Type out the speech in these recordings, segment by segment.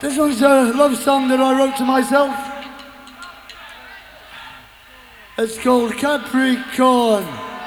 This one's a love song that I wrote to myself. It's called Capricorn.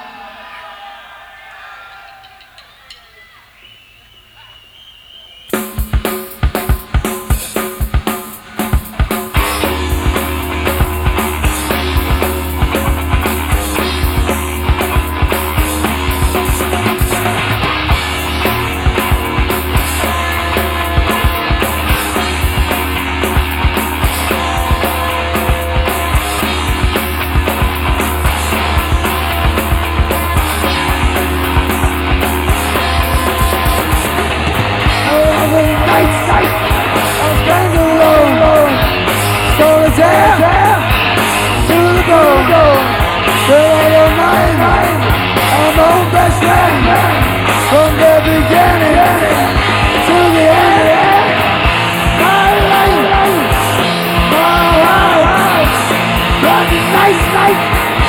From the beginning to the end, my life, nice,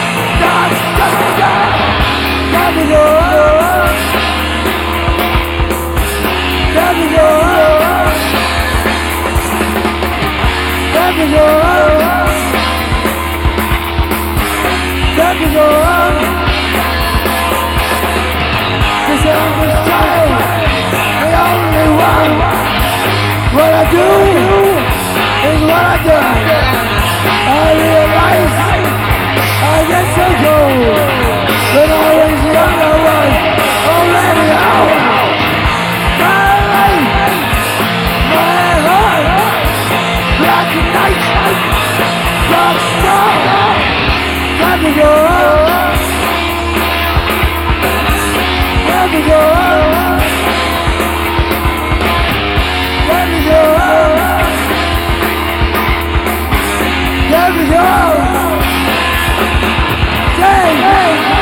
what I do is what I do. I realize I get so cold. When I was young I was already out. My life, my heart, black and night, dark star. Got to go on. Got to go on. Let me go. Let me go. Hey.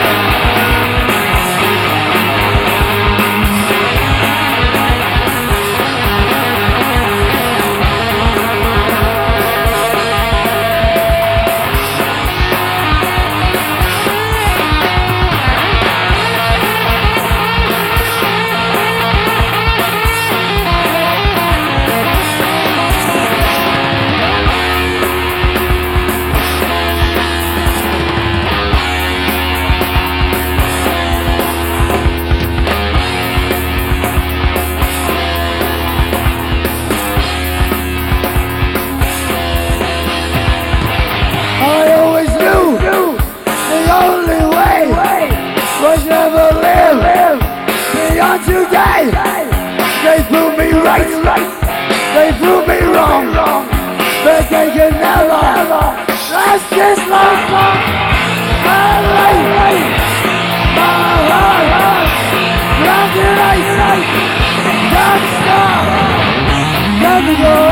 Today, they prove me right, they prove me wrong, but they can never last this long. My life, my heart, black and ice, dark star. Got to go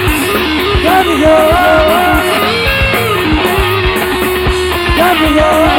on, got to go on, got to go on.